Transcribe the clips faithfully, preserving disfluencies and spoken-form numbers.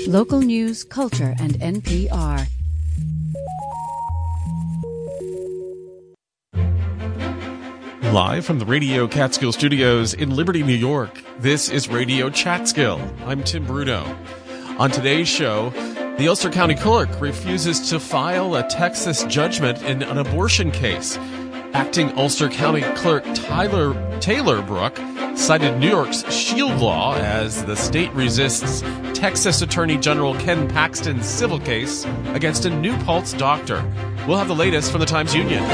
Local news, culture, and N P R. Live from the Radio Catskill Studios in Liberty, New York, this is Radio Catskill. I'm Tim Bruno. On today's show, the Ulster County Clerk refuses to file a Texas judgment in an abortion case. Acting Ulster County Clerk Tyler Taylor Brook cited New York's Shield Law as the state resists Texas Attorney General Ken Paxton's civil case against a New Paltz doctor. We'll have the latest from the Times-Union.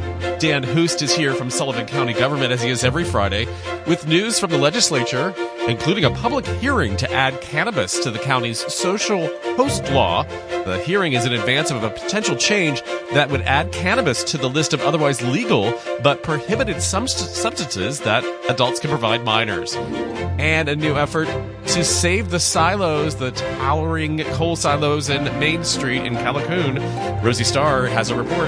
Dan Hoost is here from Sullivan County Government, as he is every Friday, with news from the legislature, including a public hearing to add cannabis to the county's social host law. The hearing is in advance of a potential change that would add cannabis to the list of otherwise legal but prohibited substances that adults can provide minors. And a new effort to save the silos, the towering coal silos in Main Street in Callicoon. Rosie Starr has a report.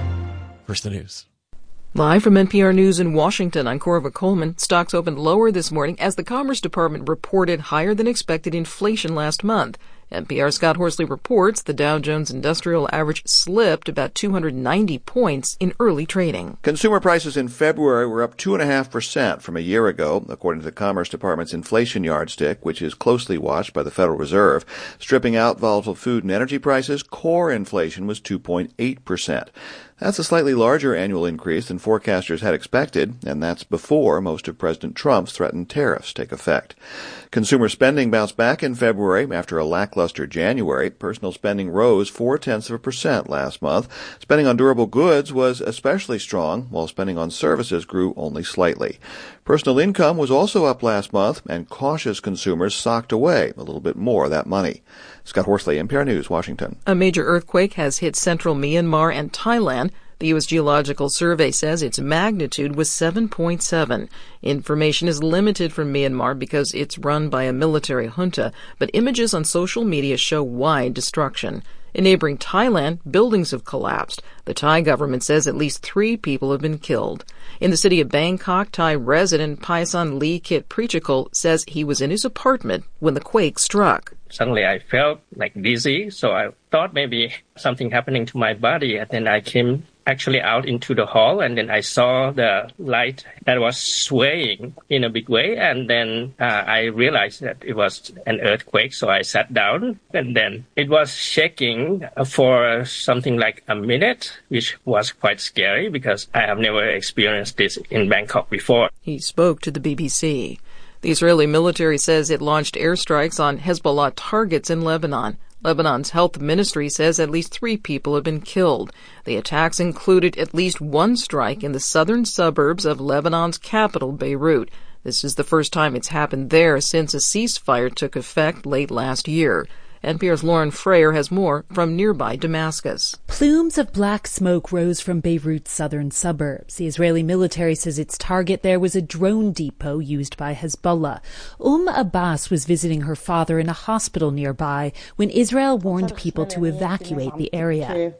First, the news. Live from N P R News in Washington, I'm Corva Coleman. Stocks opened lower this morning as the Commerce Department reported higher than expected inflation last month. N P R's Scott Horsley reports the Dow Jones Industrial Average slipped about two hundred ninety points in early trading. Consumer prices in February were up two point five percent from a year ago, according to the Commerce Department's inflation yardstick, which is closely watched by the Federal Reserve. Stripping out volatile food and energy prices, core inflation was two point eight percent. That's a slightly larger annual increase than forecasters had expected, and that's before most of President Trump's threatened tariffs take effect. Consumer spending bounced back in February after a lackluster January. Personal spending rose four-tenths of a percent last month. Spending on durable goods was especially strong, while spending on services grew only slightly. Personal income was also up last month, and cautious consumers socked away a little bit more of that money. Scott Horsley, N P R News, Washington. A major earthquake has hit central Myanmar and Thailand. The U S Geological Survey says its magnitude was seven point seven. Information is limited from Myanmar because it's run by a military junta, but images on social media show wide destruction. In neighboring Thailand, buildings have collapsed. The Thai government says at least three people have been killed. In the city of Bangkok, Thai resident Paisan Lee Kit Prichikul says he was in his apartment when the quake struck. Suddenly I felt like dizzy, so I thought maybe something happening to my body, and then I came actually out into the hall, and then I saw the light that was swaying in a big way, and then uh, I realized that it was an earthquake, so I sat down, and then it was shaking for something like a minute, which was quite scary because I have never experienced this in Bangkok before. He spoke to the B B C. The Israeli military says it launched airstrikes on Hezbollah targets in Lebanon. Lebanon's health ministry says at least three people have been killed. The attacks included at least one strike in the southern suburbs of Lebanon's capital, Beirut. This is the first time it's happened there since a ceasefire took effect late last year. N P R's Lauren Frayer has more from nearby Damascus. Plumes of black smoke rose from Beirut's southern suburbs. The Israeli military says its target there was a drone depot used by Hezbollah. Umm Abbas was visiting her father in a hospital nearby when Israel warned people to evacuate the area.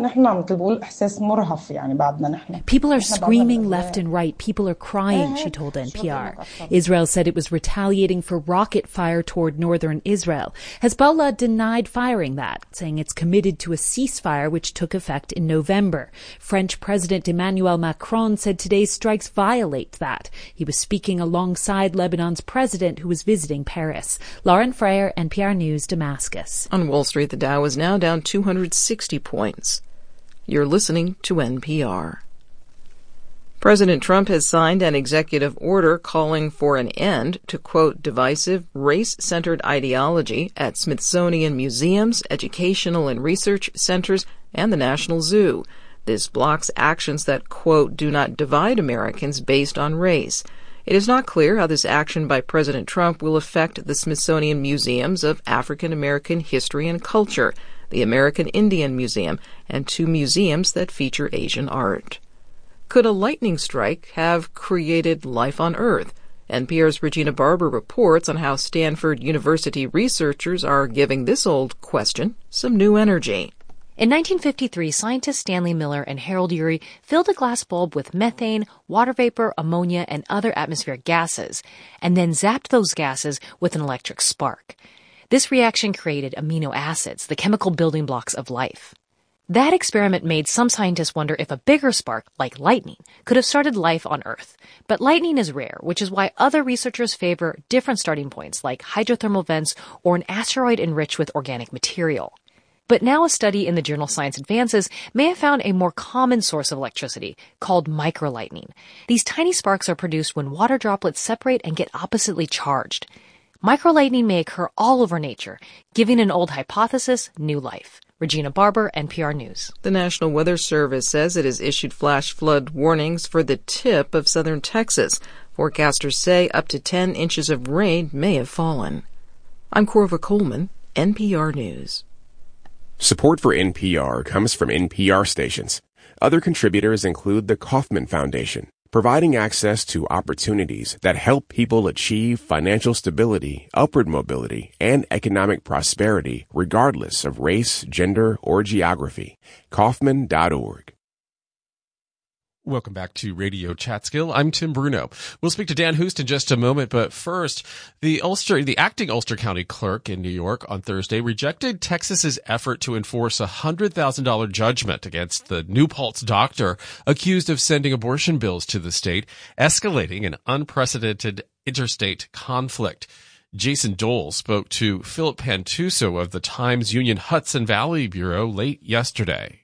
People are screaming left and right. People are crying, she told N P R. Israel said it was retaliating for rocket fire toward northern Israel. Hezbollah denied firing that, saying it's committed to a ceasefire which took effect in November. French President Emmanuel Macron said today's strikes violate that. He was speaking alongside Lebanon's president, who was visiting Paris. Lauren Frayer, N P R News, Damascus. On Wall Street, the Dow is now down two hundred sixty points. You're listening to N P R. President Trump has signed an executive order calling for an end to, quote, divisive, race-centered ideology at Smithsonian museums, educational and research centers, and the National Zoo. This blocks actions that, quote, do not divide Americans based on race. It is not clear how this action by President Trump will affect the Smithsonian Museums of African American History and Culture, the American Indian Museum, and two museums that feature Asian art. Could a lightning strike have created life on Earth? N P R's Regina Barber reports on how Stanford University researchers are giving this old question some new energy. In nineteen fifty-three, scientists Stanley Miller and Harold Urey filled a glass bulb with methane, water vapor, ammonia, and other atmospheric gases, and then zapped those gases with an electric spark. This reaction created amino acids, the chemical building blocks of life. That experiment made some scientists wonder if a bigger spark, like lightning, could have started life on Earth. But lightning is rare, which is why other researchers favor different starting points, like hydrothermal vents or an asteroid enriched with organic material. But now a study in the journal Science Advances may have found a more common source of electricity, called microlightning. These tiny sparks are produced when water droplets separate and get oppositely charged. Microlightning may occur all over nature, giving an old hypothesis new life. Regina Barber, N P R News. The National Weather Service says it has issued flash flood warnings for the tip of southern Texas. Forecasters say up to ten inches of rain may have fallen. I'm Corva Coleman, N P R News. Support for N P R comes from N P R stations. Other contributors include the Kauffman Foundation, providing access to opportunities that help people achieve financial stability, upward mobility, and economic prosperity regardless of race, gender, or geography. Kauffman dot org. Welcome back to Radio Chatskill. I'm Tim Bruno. We'll speak to Dan Hoost in just a moment, but first, the Ulster, the acting Ulster County clerk in New York on Thursday rejected Texas's effort to enforce a one hundred thousand dollars judgment against the New Paltz doctor accused of sending abortion bills to the state, escalating an unprecedented interstate conflict. Jason Dole spoke to Philip Pantuso of the Times Union Hudson Valley Bureau late yesterday.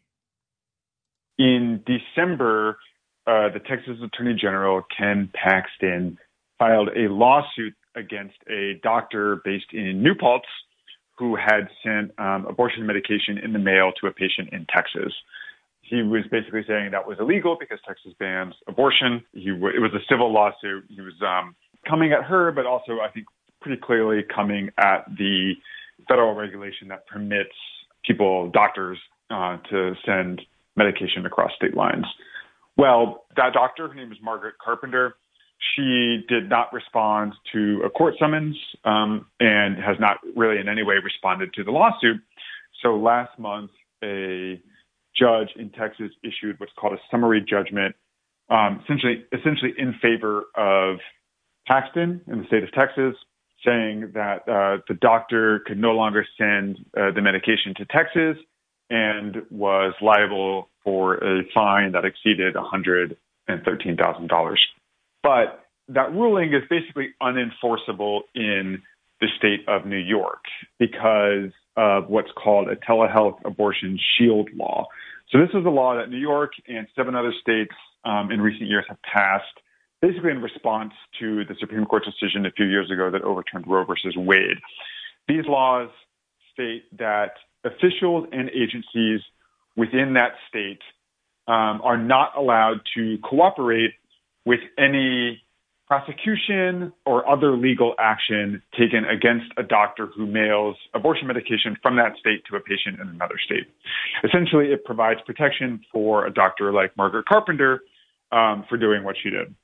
In December, Uh, the Texas Attorney General, Ken Paxton, filed a lawsuit against a doctor based in New Paltz who had sent um, abortion medication in the mail to a patient in Texas. He was basically saying that was illegal because Texas bans abortion. He w- it was a civil lawsuit. He was um, coming at her, but also, I think, pretty clearly coming at the federal regulation that permits people, doctors, uh, to send medication across state lines. Well, that doctor, her name is Margaret Carpenter, she did not respond to a court summons um, and has not really in any way responded to the lawsuit. So last month, a judge in Texas issued what's called a summary judgment, um, essentially, essentially in favor of Paxton in the state of Texas, saying that uh, the doctor could no longer send uh, the medication to Texas and was liable for a fine that exceeded one hundred thirteen thousand dollars. But that ruling is basically unenforceable in the state of New York because of what's called a telehealth abortion shield law. So this is a law that New York and seven other states um, in recent years have passed, basically in response to the Supreme Court decision a few years ago that overturned Roe versus Wade. These laws state that officials and agencies within that state um, are not allowed to cooperate with any prosecution or other legal action taken against a doctor who mails abortion medication from that state to a patient in another state. Essentially, it provides protection for a doctor like Margaret Carpenter um, for doing what she did.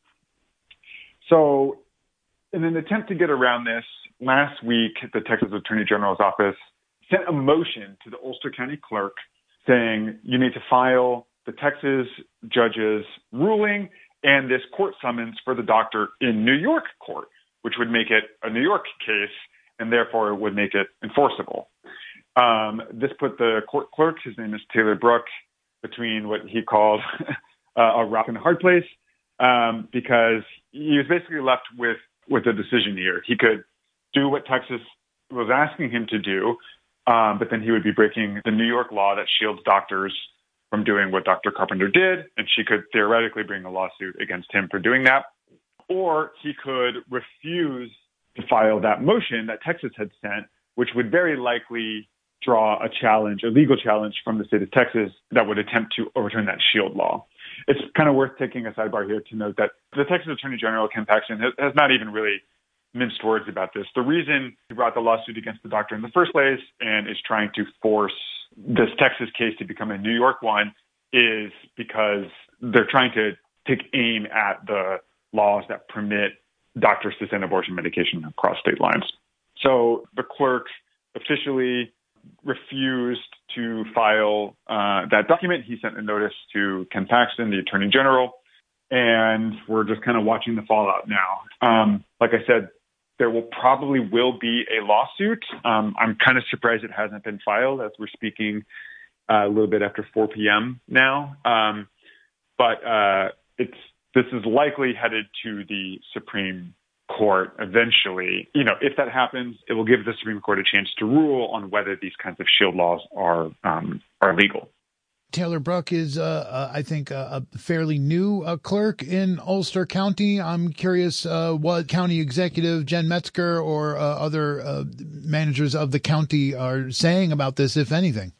So in an attempt to get around this, last week, the Texas Attorney General's office sent a motion to the Ulster County clerk saying you need to file the Texas judge's ruling and this court summons for the doctor in New York court, which would make it a New York case and therefore would make it enforceable. Um, this put the court clerk, his name is Taylor Brook, between what he called a rock and a hard place um, because he was basically left with, with a decision here. He could do what Texas was asking him to do, Um, but then he would be breaking the New York law that shields doctors from doing what Doctor Carpenter did, and she could theoretically bring a lawsuit against him for doing that. Or he could refuse to file that motion that Texas had sent, which would very likely draw a challenge, a legal challenge from the state of Texas that would attempt to overturn that shield law. It's kind of worth taking a sidebar here to note that the Texas Attorney General, Ken Paxton, has, has not even really minced words about this. The reason he brought the lawsuit against the doctor in the first place and is trying to force this Texas case to become a New York one is because they're trying to take aim at the laws that permit doctors to send abortion medication across state lines. So the clerk officially refused to file uh, that document. He sent a notice to Ken Paxton, the Attorney General, and we're just kind of watching the fallout now. Um, like I said, there will probably will be a lawsuit. Um, I'm kind of surprised it hasn't been filed as we're speaking uh, a little bit after four p.m. now. Um, but uh, it's this is likely headed to the Supreme Court eventually. You know, if that happens, it will give the Supreme Court a chance to rule on whether these kinds of shield laws are um, are legal. Taylor Brook is, uh, uh, I think, uh, a fairly new uh, clerk in Ulster County. I'm curious uh, what county executive Jen Metzger or uh, other uh, managers of the county are saying about this, if anything.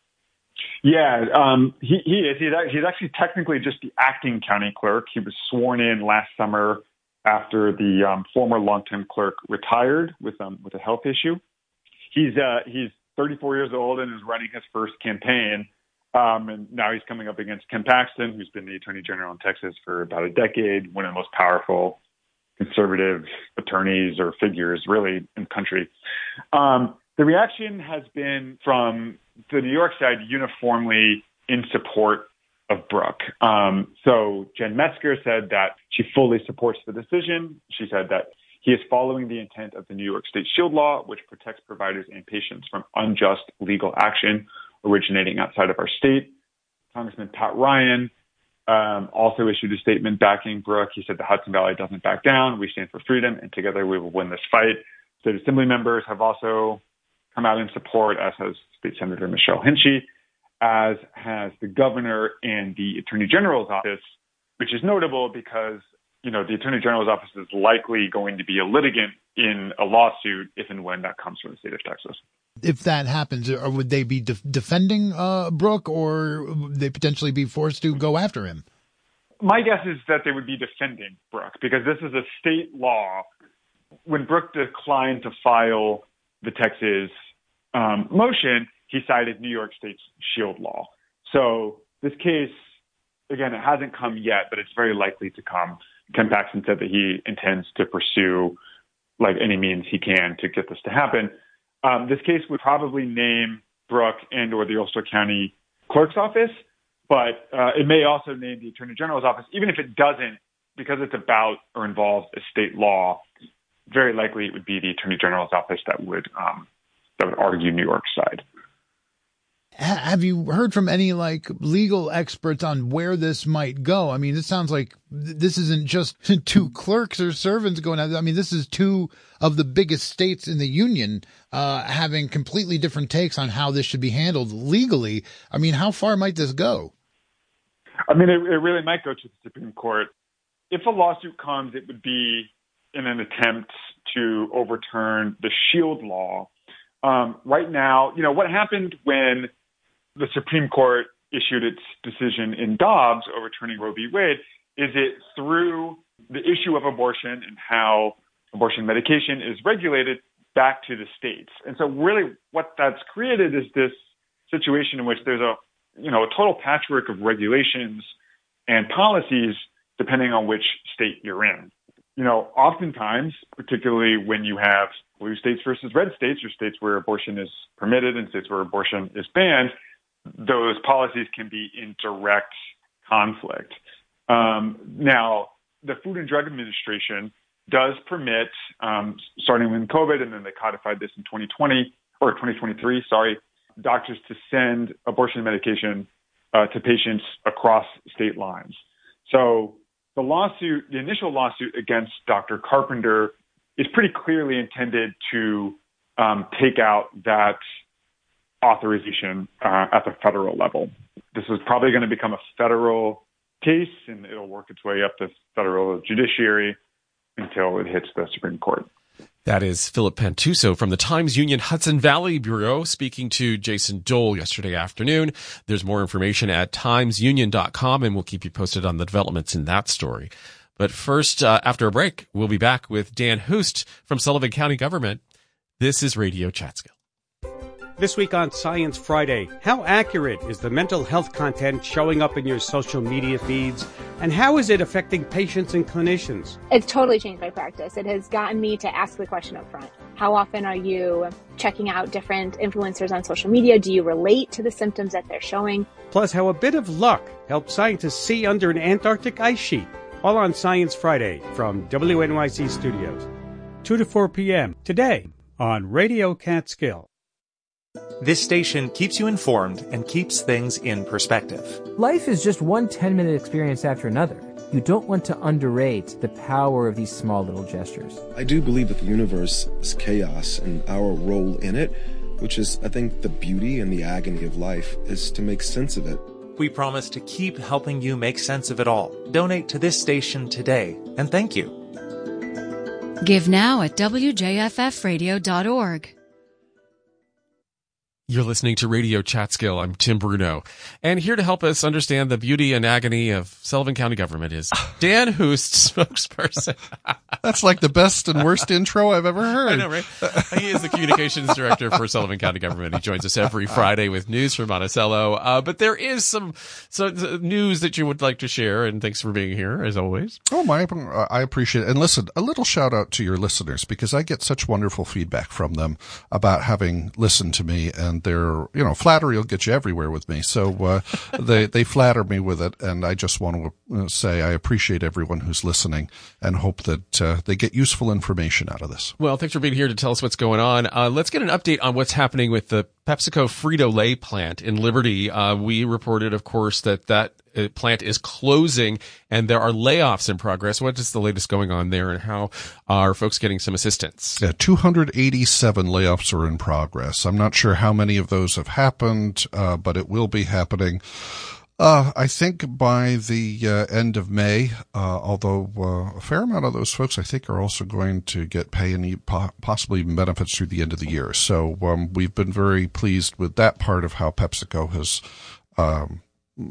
Yeah, um, he, he is. He's, he's actually technically just the acting county clerk. He was sworn in last summer after the um, former longtime clerk retired with um, with a health issue. He's uh, he's thirty-four years old and is running his first campaign. Um, and now he's coming up against Ken Paxton, who's been the Attorney General in Texas for about a decade, one of the most powerful conservative attorneys or figures really in the country. Um, the reaction has been from the New York side uniformly in support of Brook. Um, so Jen Metzger said that she fully supports the decision. She said that he is following the intent of the New York State Shield Law, which protects providers and patients from unjust legal action originating outside of our state. Congressman Pat Ryan um, also issued a statement backing Brook. He said the Hudson Valley doesn't back down. We stand for freedom, and together we will win this fight. State Assembly members have also come out in support, as has State Senator Michelle Hinchy, as has the governor and the Attorney General's office, which is notable because, you know, the Attorney General's office is likely going to be a litigant in a lawsuit if and when that comes from the state of Texas. If that happens, or would they be de- defending uh, Brook, or would they potentially be forced to go after him? My guess is that they would be defending Brook because this is a state law. When Brook declined to file the Texas um, motion, he cited New York State's shield law. So this case, again, it hasn't come yet, but it's very likely to come. Ken Paxton said that he intends to pursue like any means he can to get this to happen. Um, this case would probably name Brook and or the Ulster County Clerk's Office, but uh, it may also name the Attorney General's office. Even if it doesn't, because it's about or involves a state law, very likely it would be the Attorney General's office that would um, that would argue New York's side. Have you heard from any like legal experts on where this might go? I mean, it sounds like this isn't just two clerks or servants going out. I mean, this is two of the biggest states in the union uh, having completely different takes on how this should be handled legally. I mean, how far might this go? I mean, it, it really might go to the Supreme Court. If a lawsuit comes, it would be in an attempt to overturn the shield law. Um, right now, you know, what happened when the Supreme Court issued its decision in Dobbs overturning Roe v. Wade is it threw the issue of abortion and how abortion medication is regulated back to the states. And so really what that's created is this situation in which there's a, you know, a total patchwork of regulations and policies depending on which state you're in. You know, oftentimes, particularly when you have blue states versus red states, or states where abortion is permitted and states where abortion is banned, those policies can be in direct conflict. Um, now, the Food and Drug Administration does permit, um, starting with COVID, and then they codified this in twenty twenty or twenty twenty-three, sorry, doctors to send abortion medication uh, to patients across state lines. So the lawsuit, the initial lawsuit against Doctor Carpenter is pretty clearly intended to um, take out that authorization uh, at the federal level. This is probably going to become a federal case, and it'll work its way up the federal judiciary until it hits the Supreme Court. That is Philip Pantuso from the Times Union Hudson Valley Bureau speaking to Jason Dole yesterday afternoon. There's more information at times union dot com, and we'll keep you posted on the developments in that story. But first, uh, after a break, we'll be back with Dan Hoost from Sullivan County Government. This is Radio Chatskill. This week on Science Friday, how accurate is the mental health content showing up in your social media feeds, and how is it affecting patients and clinicians? It's totally changed my practice. It has gotten me to ask the question up front. How often are you checking out different influencers on social media? Do you relate to the symptoms that they're showing? Plus, how a bit of luck helps scientists see under an Antarctic ice sheet. All on Science Friday from W N Y C Studios. two to four p.m. today on Radio Catskill. This station keeps you informed and keeps things in perspective. Life is just one ten-minute experience after another. You don't want to underrate the power of these small little gestures. I do believe that the universe is chaos, and our role in it, which is, I think, the beauty and the agony of life, is to make sense of it. We promise to keep helping you make sense of it all. Donate to this station today, and thank you. Give now at w j f f radio dot org. You're listening to Radio Catskill. I'm Tim Bruno. And here to help us understand the beauty and agony of Sullivan County government is Dan Hoost, spokesperson. That's like the best and worst intro I've ever heard. I know, right? He is the communications director for Sullivan County government. He joins us every Friday with news from Monticello. Uh, but there is some, some news that you would like to share, and thanks for being here, as always. Oh, my, I appreciate it. And listen, a little shout out to your listeners, because I get such wonderful feedback from them about having listened to me, and their, you know, flattery will get you everywhere with me. So, uh, they, they flatter me with it. And I just want to say I appreciate everyone who's listening and hope that, uh, they get useful information out of this. Well, thanks for being here to tell us what's going on. Uh, let's get an update on what's happening with the PepsiCo Frito-Lay plant in Liberty. Uh, we reported, of course, that that plant is closing and there are layoffs in progress. What is the latest going on there, and how are folks getting some assistance? Yeah, two hundred eighty-seven layoffs are in progress. I'm not sure how many of those have happened, uh, but it will be happening. Uh, I think by the uh, end of May, uh, although uh, a fair amount of those folks, I think, are also going to get pay and po- possibly even benefits through the end of the year. So um, we've been very pleased with that part of how PepsiCo has um,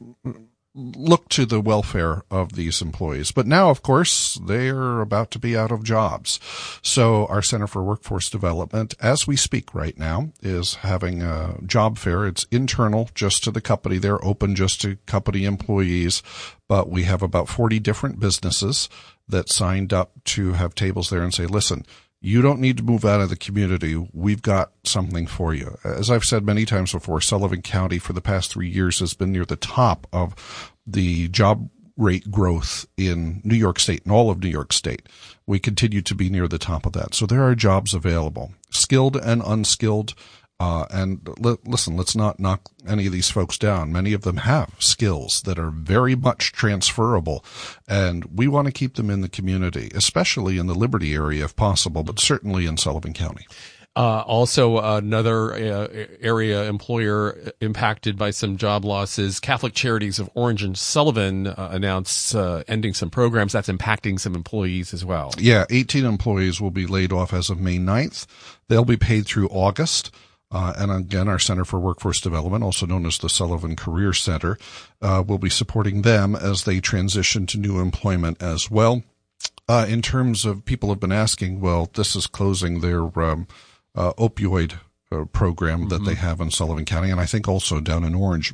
looked to the welfare of these employees. But now, of course, they're about to be out of jobs. So our Center for Workforce Development, as we speak right now, is having a job fair. It's internal just to the company. They're open just to company employees. But we have about forty different businesses that signed up to have tables there and say, listen, you don't need to move out of the community. We've got something for you. As I've said many times before, Sullivan County for the past three years has been near the top of the job rate growth in New York State and all of New York State. We continue to be near the top of that. So there are jobs available, skilled and unskilled. Uh, and li- listen, let's not knock any of these folks down. Many of them have skills that are very much transferable, and we want to keep them in the community, especially in the Liberty area if possible, but certainly in Sullivan County. Uh, also, another uh, area employer impacted by some job losses, Catholic Charities of Orange and Sullivan uh, announced uh, ending some programs. That's impacting some employees as well. Yeah, eighteen employees will be laid off as of May ninth. They'll be paid through August. Uh, and again, our Center for Workforce Development, also known as the Sullivan Career Center, uh, will be supporting them as they transition to new employment as well. Uh, in terms of people have been asking, well, this is closing their um, uh, opioid uh, program mm-hmm. that they have in Sullivan County, and I think also down in Orange.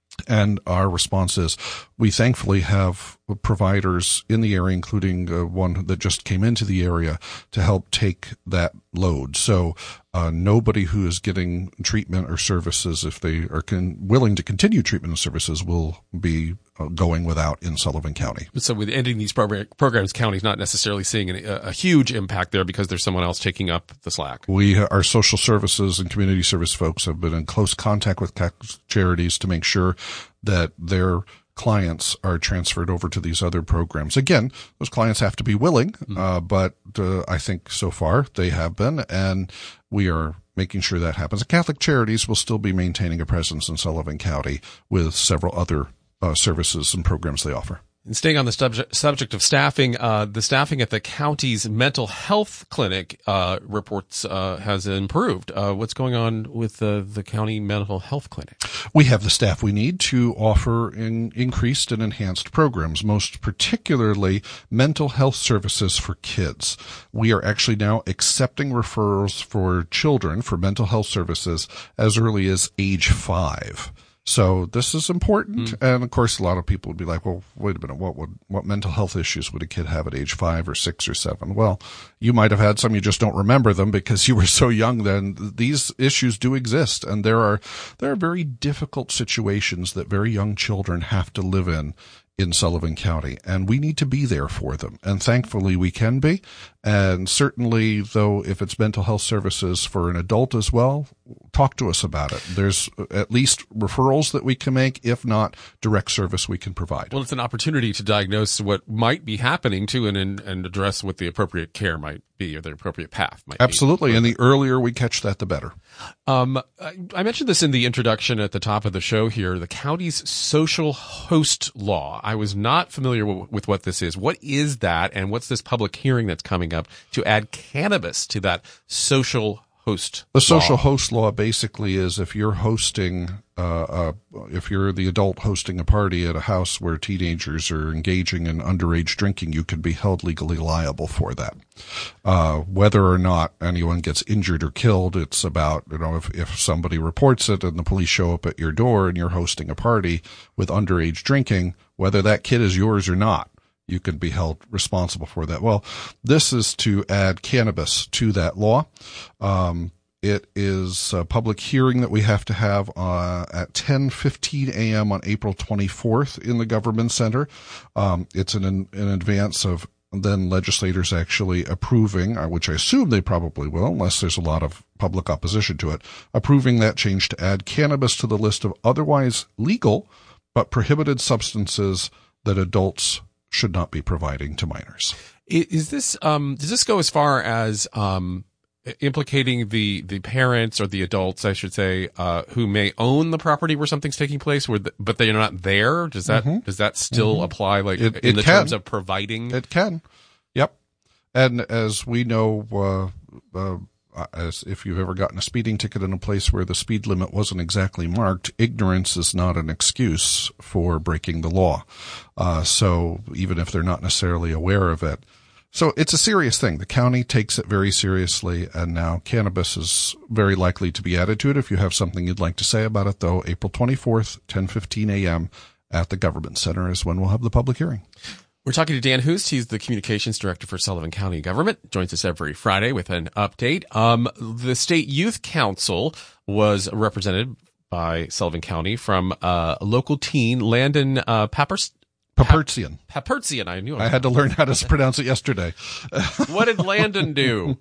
And our response is we thankfully have providers in the area, including uh, one that just came into the area to help take that load. So uh, nobody who is getting treatment or services, if they are con- willing to continue treatment and services, will be uh, going without in Sullivan County. So with ending these progr- programs, county's not necessarily seeing a, a huge impact there because there's someone else taking up the slack. We, our social services and community service folks have been in close contact with charities to make sure that their clients are transferred over to these other programs. Again, those clients have to be willing, mm-hmm. uh, but uh, I think so far they have been, and we are making sure that happens. Catholic Charities will still be maintaining a presence in Sullivan County with several other uh, services and programs they offer. And staying on the subject, subject of staffing, uh, the staffing at the county's mental health clinic, uh, reports, uh, has improved. Uh, what's going on with the, the county mental health clinic? We have the staff we need to offer in increased and enhanced programs, most particularly mental health services for kids. We are actually now accepting referrals for children for mental health services as early as age five. So this is important. Mm. And of course, a lot of people would be like, well, wait a minute, what would, what mental health issues would a kid have at age five or six or seven? Well, you might have had some, you just don't remember them because you were so young then. These issues do exist. And there are, there are very difficult situations that very young children have to live in in Sullivan County, and we need to be there for them. And thankfully we can be. And certainly, though, if it's mental health services for an adult as well, talk to us about it. There's at least referrals that we can make, if not direct service we can provide. Well, it's an opportunity to diagnose what might be happening to and, and address what the appropriate care might be or the appropriate path might Absolutely. be. Absolutely. And the earlier we catch that, the better. Um, I, I mentioned this in the introduction at the top of the show here, the county's social host law. I was not familiar w- with what this is. What is that, and what's this public hearing that's coming up to add cannabis to that social host The social law? host law basically is if you're hosting, uh, uh, if you're the adult hosting a party at a house where teenagers are engaging in underage drinking, you can be held legally liable for that. Uh, whether or not anyone gets injured or killed, it's about, you know, if, if somebody reports it and the police show up at your door and you're hosting a party with underage drinking, whether that kid is yours or not, you can be held responsible for that. Well, this is to add cannabis to that law. Um, it is a public hearing that we have to have uh, at ten fifteen a.m. on April twenty-fourth in the Government Center. Um, it's in, in advance of then legislators actually approving, uh, which I assume they probably will, unless there's a lot of public opposition to it, approving that change to add cannabis to the list of otherwise legal but prohibited substances that adults should not be providing to minors. Is this, um, does this go as far as, um, implicating the, the parents or the adults, I should say, uh, who may own the property where something's taking place, where the, but they're not there? Does that, Mm-hmm. does that still Mm-hmm. apply, like, It- in it the can. terms of providing? It can. Yep. And as we know, uh, uh, as if you've ever gotten a speeding ticket in a place where the speed limit wasn't exactly marked, ignorance is not an excuse for breaking the law. Uh, so even if they're not necessarily aware of it. So it's a serious thing. The county takes it very seriously, and now cannabis is very likely to be added to it. If you have something you'd like to say about it, though, April twenty-fourth, ten fifteen a.m. at the Government Center is when we'll have the public hearing. We're talking to Dan Hoost. He's the communications director for Sullivan County Government. Joins us every Friday with an update. Um, the State Youth Council was represented by Sullivan County from uh, a local teen, Landon uh, Papers. Paperzian. Paperzian. I knew it. I had to learn how to pronounce it yesterday. What did Landon do?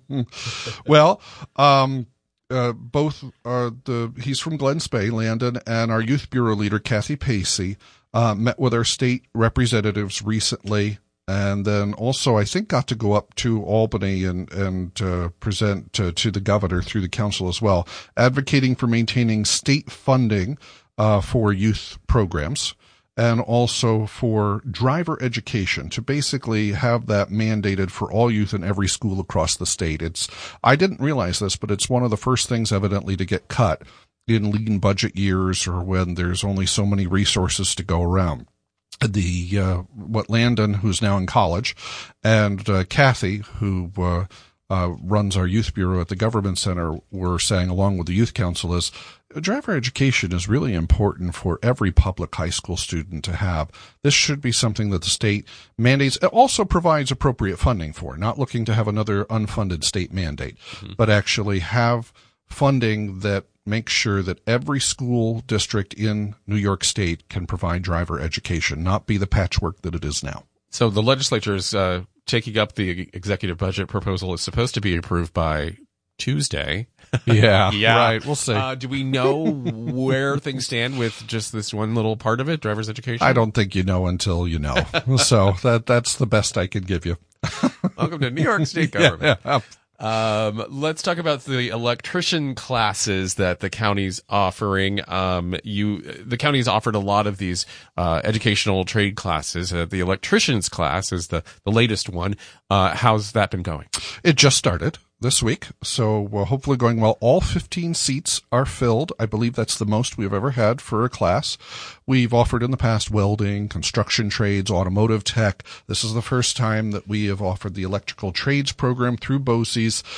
Well, um, uh, both uh, the he's from Glen Spey, Landon, and our youth bureau leader Kathy Pacey uh, met with our state representatives recently, and then also I think got to go up to Albany and and uh, present to, to the governor through the council as well, advocating for maintaining state funding uh, for youth programs. And also for driver education, to basically have that mandated for all youth in every school across the state. It's, I didn't realize this, but it's one of the first things evidently to get cut in lean budget years or when there's only so many resources to go around. The, uh, what Landon, who's now in college, and, uh, Kathy, who, uh, uh, runs our youth bureau at the Government Center, were saying along with the Youth Council is, driver education is really important for every public high school student to have. This should be something that the state mandates. It also provides appropriate funding for, not looking to have another unfunded state mandate, mm-hmm. but actually have funding that makes sure that every school district in New York State can provide driver education, not be the patchwork that it is now. So the legislature is uh, taking up the executive budget proposal. Is supposed to be approved by Tuesday. Yeah, yeah, right. We'll see. Uh, do we know where things stand with just this one little part of it, driver's education? I don't think you know until you know. So that that's the best I can give you. Welcome to New York State Government. Yeah, yeah. Um, let's talk about the electrician classes that the county's offering. Um, you, the county's offered a lot of these, uh, educational trade classes. Uh, the electrician's class is the, the latest one. Uh, how's that been going? It just started this week, so we're hopefully going well. All fifteen seats are filled. I believe that's the most we've ever had for a class. We've offered in the past welding, construction trades, automotive tech. This is the first time that we have offered the electrical trades program through BOCES.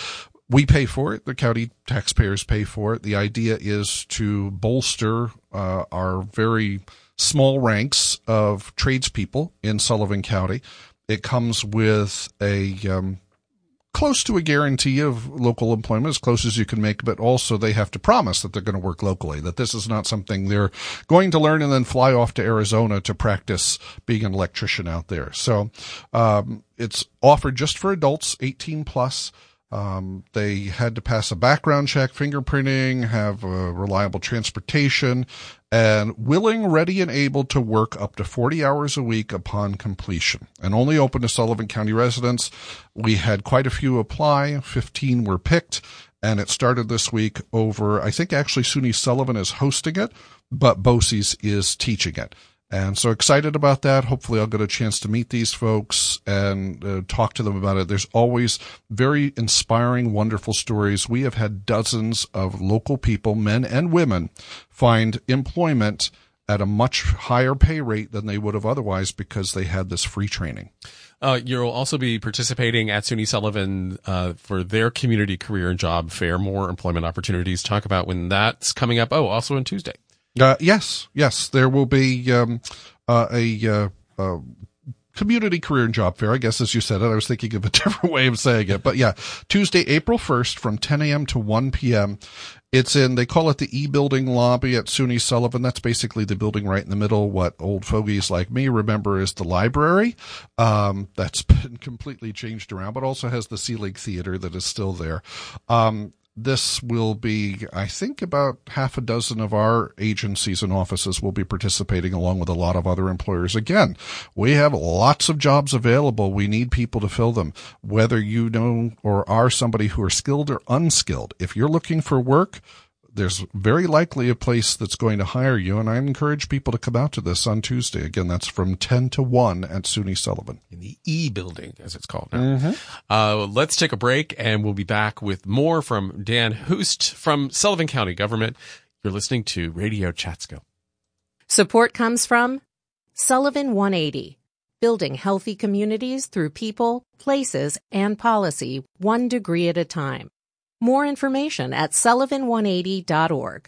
we pay for it. The county taxpayers pay for it. The idea is to bolster uh, our very small ranks of tradespeople in Sullivan County. It comes with a um, close to a guarantee of local employment, as close as you can make, but also they have to promise that they're going to work locally, that this is not something they're going to learn and then fly off to Arizona to practice being an electrician out there. So um, it's offered just for adults, eighteen plus. Um, they had to pass a background check, fingerprinting, have uh, reliable transportation, and willing, ready, and able to work up to forty hours a week upon completion, and only open to Sullivan County residents. We had quite a few apply. fifteen were picked, and it started this week over, I think actually SUNY Sullivan is hosting it, but BOCES is teaching it. And so excited about that. Hopefully I'll get a chance to meet these folks and uh, talk to them about it. There's always very inspiring, wonderful stories. We have had dozens of local people, men and women, find employment at a much higher pay rate than they would have otherwise because they had this free training. Uh, you'll also be participating at SUNY Sullivan uh, for their community career and job fair, more employment opportunities. Talk about when that's coming up. Oh, also on Tuesday. Uh, yes, yes, there will be um, uh, a uh, uh, community career and job fair, I guess, as you said it. I was thinking of a different way of saying it. But yeah, Tuesday, April first from ten a.m. to one p.m. It's in, they call it the E-Building lobby at SUNY Sullivan. That's basically the building right in the middle. What old fogies like me remember is the library. Um, that's been completely changed around, but also has the Sea-Link Theater that is still there. Um, This will be, I think, about half a dozen of our agencies and offices will be participating along with a lot of other employers. Again, we have lots of jobs available. We need people to fill them, whether you know or are somebody who are skilled or unskilled. If you're looking for work, there's very likely a place that's going to hire you, and I encourage people to come out to this on Tuesday. Again, that's from ten to one at SUNY Sullivan. In the E-Building, as it's called now. Mm-hmm. Uh, let's take a break, and we'll be back with more from Dan Hoost from Sullivan County Government. You're listening to Radio Chatskill. Support comes from Sullivan one eighty, building healthy communities through people, places, and policy, one degree at a time. More information at sullivan one eighty dot org.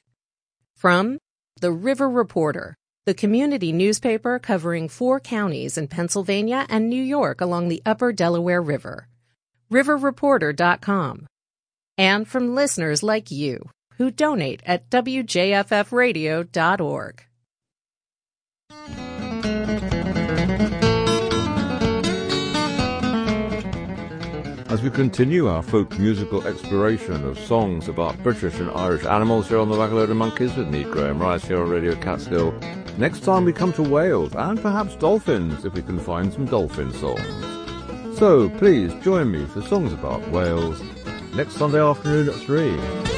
From The River Reporter, the community newspaper covering four counties in Pennsylvania and New York along the upper Delaware River. river reporter dot com. And from listeners like you, who donate at w j f f radio dot org. As we continue our folk musical exploration of songs about British and Irish animals here on the Wagaload of Monkeys with me, Graham Rice, here on Radio Catskill, next time we come to Wales and perhaps dolphins, if we can find some dolphin songs. So please join me for songs about Wales next Sunday afternoon at three.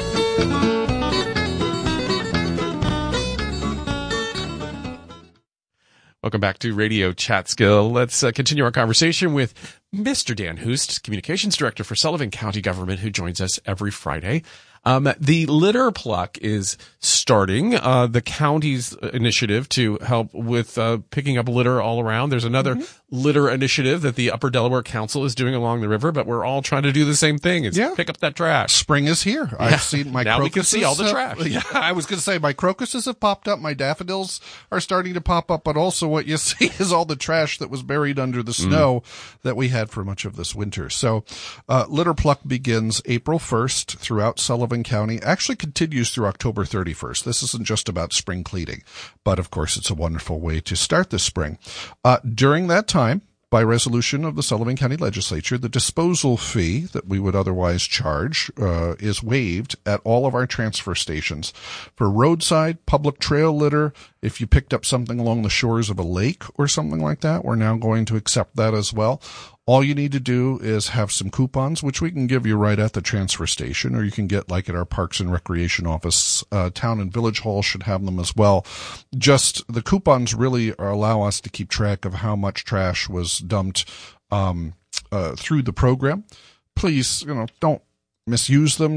Welcome back to Radio Chatskill. Let's uh, continue our conversation with Mister Dan Hoost, Communications Director for Sullivan County Government, who joins us every Friday. Um, the litter pluck is starting, uh, the county's initiative to help with, uh, picking up litter all around. There's another mm-hmm. litter initiative that the Upper Delaware Council is doing along the river, but we're all trying to do the same thing. It's yeah. pick up that trash. Spring is here. Yeah. I've seen my now crocuses. we can see all the trash. Uh, yeah, I was going to say my crocuses have popped up. My daffodils are starting to pop up, but also what you see is all the trash that was buried under the snow mm. that we had for much of this winter. So, uh, litter pluck begins April first throughout Sullivan County. Actually continues through October thirty-first. This isn't just about spring cleaning, but of course it's a wonderful way to start the spring. Uh, during that time, by resolution of the Sullivan County Legislature, the disposal fee that we would otherwise charge uh, is waived at all of our transfer stations. For roadside, public trail litter, if you picked up something along the shores of a lake or something like that, we're now going to accept that as well. All you need to do is have some coupons, which we can give you right at the transfer station, or you can get like at our Parks and Recreation office. Uh, Town and Village Hall should have them as well. Just the coupons really allow us to keep track of how much trash was dumped um, uh, through the program. Please, you know, don't misuse them to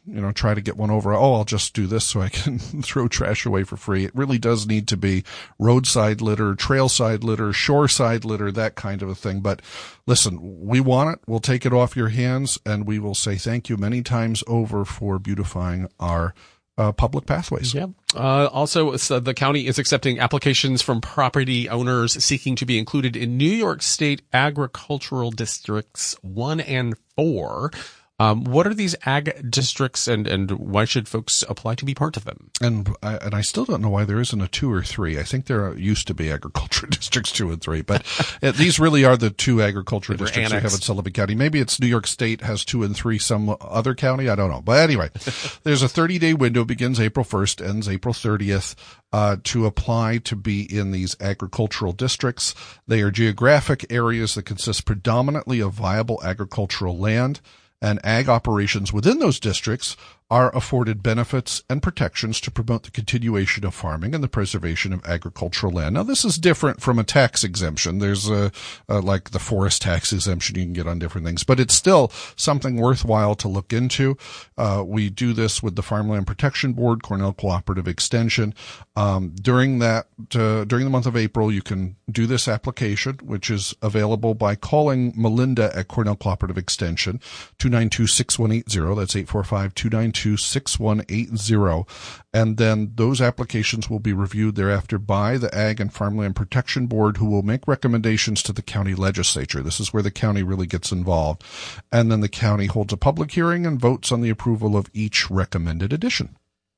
you know, try to get one over, oh, I'll just do this so I can throw trash away for free. It really does need to be roadside litter, trailside litter, shoreside litter, that kind of a thing. But listen, we want it. We'll take it off your hands, and we will say thank you many times over for beautifying our Uh, public pathways. Yeah. Uh, also, so the county is accepting applications from property owners seeking to be included in New York State agricultural districts one and four. Um, what are these ag districts, and, and why should folks apply to be part of them? And I, and I still don't know why there isn't a two or three. I think there used to be agriculture districts two and three, but uh, these really are the two agriculture districts we have in Sullivan County. Maybe it's New York State has two and three, some other county. I don't know. But anyway, there's a thirty day window, begins April first, ends April thirtieth, uh, to apply to be in these agricultural districts. They are geographic areas that consist predominantly of viable agricultural land, and ag operations within those districts are afforded benefits and protections to promote the continuation of farming and the preservation of agricultural land. Now, this is different from a tax exemption. There's a, a like the forest tax exemption you can get on different things, but it's still something worthwhile to look into. Uh, we do this with the Farmland Protection Board, Cornell Cooperative Extension. Um, during that, uh, during the month of April, you can do this application, which is available by calling Melinda at Cornell Cooperative Extension, two nine two, six one eight zero. That's eight four five, two nine two, six one eight zero. And then those applications will be reviewed thereafter by the Ag and Farmland Protection Board, who will make recommendations to the county legislature. This is where the county really gets involved. And then the county holds a public hearing and votes on the approval of each recommended addition.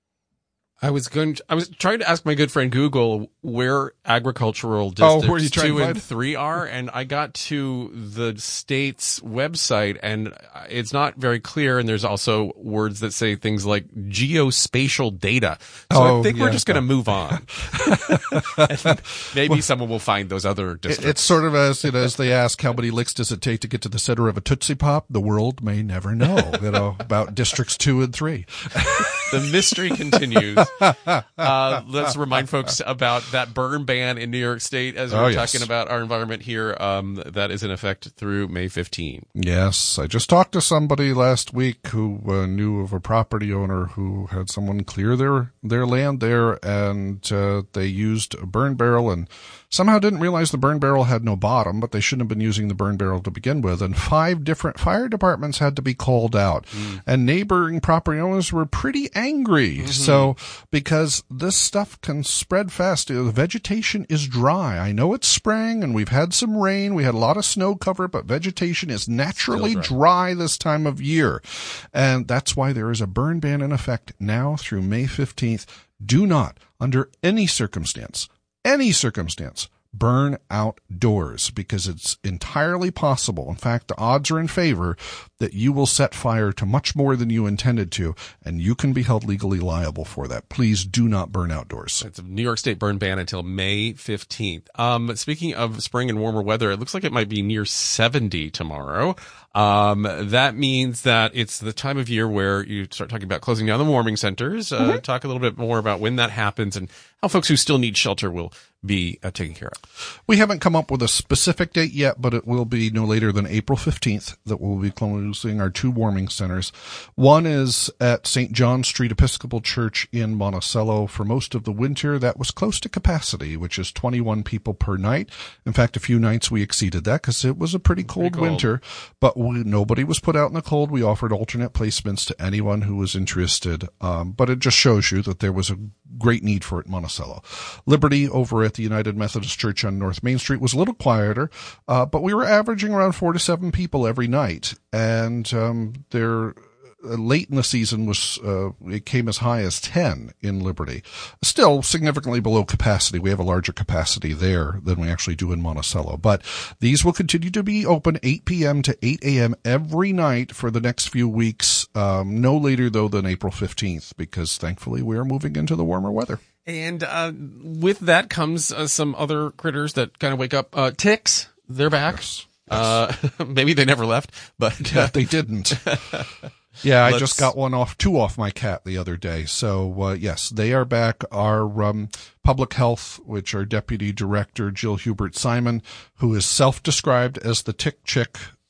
I was going to, I was trying to ask my good friend Google where agricultural Oh, districts where are you trying two to and find? three are, and I got to the state's website, and it's not very clear, and there's also words that say things like geospatial data. So Oh, I think yeah. we're just going to move on. And maybe someone will find those other districts. It's sort of as, you know, as they ask, how many licks does it take to get to the center of a Tootsie Pop? The world may never know, you know, about districts two and three. The mystery continues. Uh, let's remind folks about that burn ban in New York State as we Oh, we're yes. talking about our environment here. Um, that is in effect through May fifteenth. Yes, I just talked to somebody last week who uh, knew of a property owner who had someone clear their, their land there, and uh, they used a burn barrel and somehow didn't realize the burn barrel had no bottom, but they shouldn't have been using the burn barrel to begin with. And five different fire departments had to be called out. Mm. And neighboring property owners were pretty angry. Mm-hmm. So, because this stuff can spread fast. The vegetation is dry. I know it's spring and we've had some rain. We had a lot of snow cover, but vegetation is naturally dry. dry this time of year. And that's why there is a burn ban in effect now through May fifteenth. Do not, under any circumstance, any circumstance, burn outdoors, because it's entirely possible. In fact, the odds are in favor that you will set fire to much more than you intended to, and you can be held legally liable for that. Please do not burn outdoors. It's a New York State burn ban until May fifteenth. Um, speaking of spring and warmer weather, it looks like it might be near seventy tomorrow. Um, that means that it's the time of year where you start talking about closing down the warming centers. Uh, mm-hmm. Talk a little bit more about when that happens and how folks who still need shelter will be uh, taken care of. We haven't come up with a specific date yet, but it will be no later than April fifteenth that we'll be closing our two warming centers. One is at Saint John Street Episcopal Church in Monticello. For most of the winter, that was close to capacity, which is twenty-one people per night. In fact, a few nights we exceeded that because it was a pretty cold, pretty cold. winter, but we, nobody was put out in the cold. We offered alternate placements to anyone who was interested, um, but it just shows you that there was a great need for it in Monticello. Liberty over at the United Methodist Church on North Main Street was a little quieter, uh, but we were averaging around four to seven people every night, and um, there uh, late in the season was uh, it came as high as ten in Liberty. Still significantly below capacity. We have a larger capacity there than we actually do in Monticello, but these will continue to be open eight p.m. to eight a.m. every night for the next few weeks, um, no later though than April fifteenth, because thankfully we are moving into the warmer weather. And uh, with that comes uh, some other critters that kind of wake up. Uh, ticks, they're back. Yes. Uh, maybe they never left, but uh, yeah, they didn't. Yeah, I Let's... just got one off, two off my cat the other day. So, uh, yes, they are back. Our um, public health, which our deputy director, Jill Hubert Simon, who is self-described as the tick chick,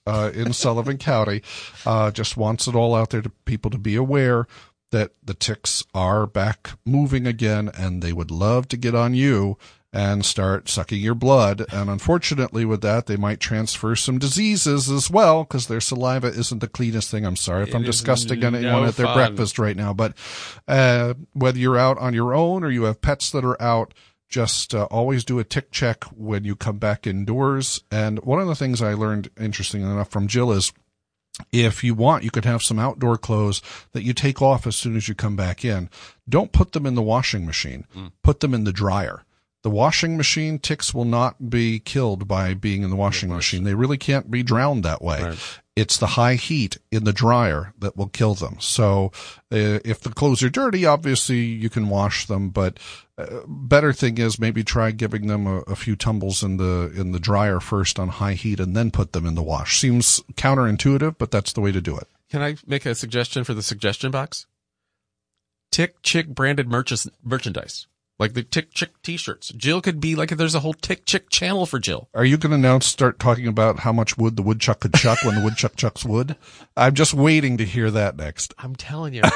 uh, in Sullivan County. Uh, just wants it all out there to people to be aware that the ticks are back moving again, and they would love to get on you and start sucking your blood. And unfortunately with that, they might transfer some diseases as well, because their saliva isn't the cleanest thing. I'm sorry if it I'm disgusting anyone no at their fun. breakfast right now. But uh, whether you're out on your own or you have pets that are out, just uh, always do a tick check when you come back indoors. And one of the things I learned, interesting enough, from Jill is, if you want, you could have some outdoor clothes that you take off as soon as you come back in. Don't put them in the washing machine. Mm. Put them in the dryer. The washing machine, ticks will not be killed by being in the washing machine. They really can't be drowned that way. Right. It's the high heat in the dryer that will kill them. So uh, if the clothes are dirty, obviously you can wash them, but uh, better thing is maybe try giving them a, a few tumbles in the in the dryer first on high heat and then put them in the wash. Seems counterintuitive, but that's the way to do it. Can I make a suggestion for the suggestion box? Tick Chick branded merch- merchandise. Like the Tick Chick t-shirts. Jill could be like, if there's a whole Tick Chick channel for Jill. Are you going to now start talking about how much wood the woodchuck could chuck when the woodchuck chucks wood? I'm just waiting to hear that next. I'm telling you.